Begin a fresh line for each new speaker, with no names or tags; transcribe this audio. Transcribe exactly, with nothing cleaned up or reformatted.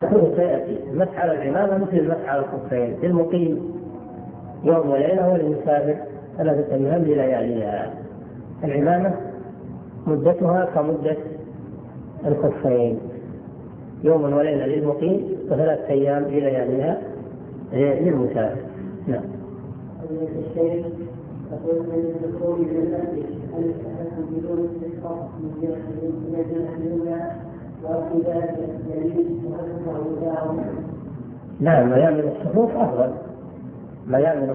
سيأتي المسح على العمامة مثل المسح على الخفين للمقيم يوم وليلة وللمسافر ثلاثة أيام بلياليها. العمامة مدتها كمدة الخفين، يوم وليلة للمقيم وثلاثة أيام بلياليها للمسافر. نعم.
الشيخ أقول من الدخول إلى المسجد هل يتحكم بدون استحقاق من الجنة وفي ذلك الدليل وأكثر وداعه؟
نعم، ما يعمل الصفوف أفضل، ما يعمل